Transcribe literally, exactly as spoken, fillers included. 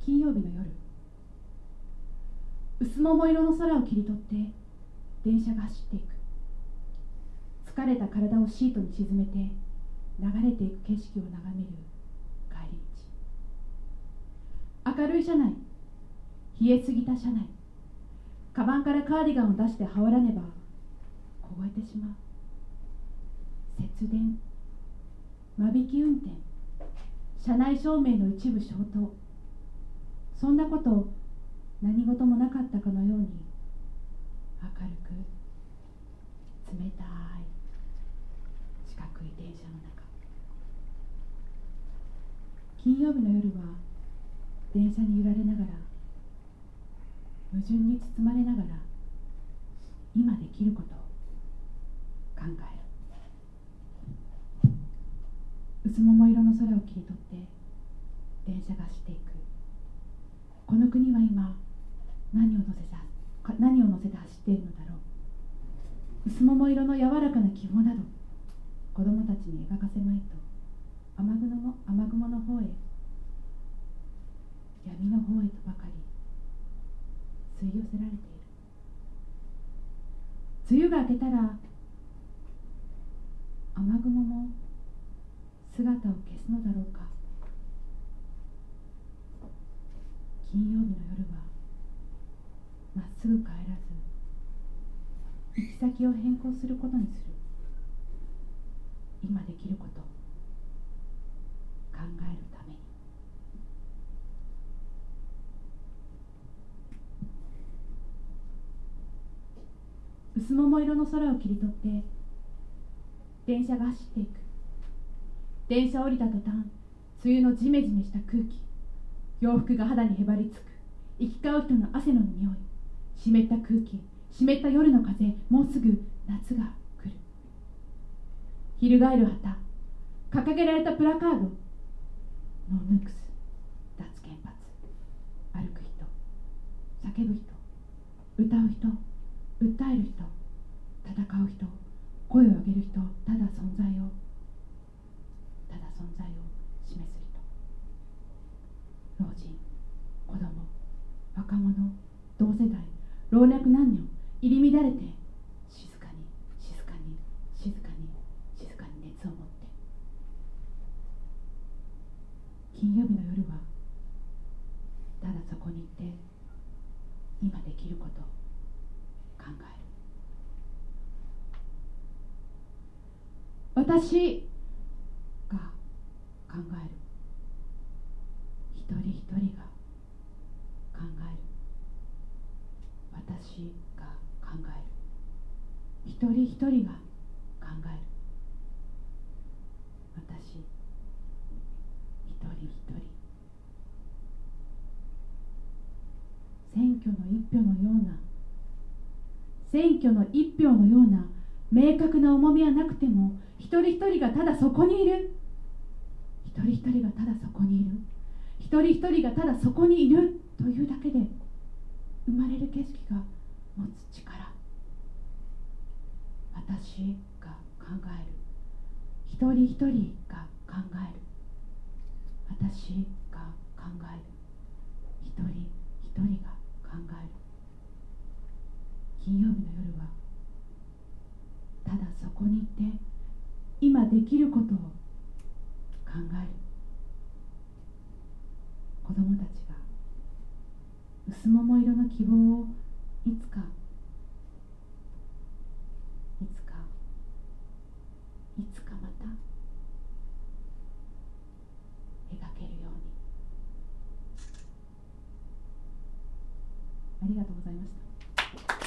金曜日の夜、薄桃色の空を切り取って電車が走っていく。疲れた体をシートに沈めて流れていく景色を眺める帰り道。明るい車内、冷えすぎた車内、カバンからカーディガンを出して羽織らねば凍えてしまう。節電、間引き運転、車内照明の一部消灯、そんなこと何事もなかったかのように明るく冷たい四角い電車の中。金曜日の夜は電車に揺られながら、矛盾に包まれながら今できることを考える。薄桃色の空を切り取って電車が走っていく。この国は今何を乗せて何を乗せて走っているのだろう。薄桃色の柔らかな希望など子供たちに描かせまいと、雨雲の雨雲の方へ、闇の方へとばかり吸い寄せられている。梅雨が明けたら雨雲も姿を消すのだろうか。金曜日の夜はまっすぐ帰らず、行き先を変更することにする。今できることを考えるために。薄桃色の空を切り取って電車が走っていく。電車を降りた途端、梅雨のジメジメした空気、洋服が肌にへばりつく、行き交う人の汗の匂い、湿った空気、湿った夜の風、もうすぐ夏が来る。翻る旗、掲げられたプラカード、ノーヌークス、脱原発、歩く人、叫ぶ人、歌う人、訴える人、戦う人、声を上げる人、ただ存在をただ存在を示す人。老人、子供、若者、同世代、老若男女、入り乱れて静かに静かに静かに静かに熱を持って。金曜日の夜はただそこにいて今できることを考える。私が考える。一人一人が考える。私が考える。一人一人が考える。私一人一人。選挙の一票のような選挙の一票のような明確な重みはなくても、一人一人がただそこにいる。一人一人がただそこにいる。一人一人がただそこにいるというだけで生まれる景色が持つ力。私が考える。一人一人が考える。私が考える。一人一人が考える。金曜日の夜はただそこにいて今できることを考える。子供たちが薄桃色の希望をいつかいつかいつかまた描けるように。ありがとうございました。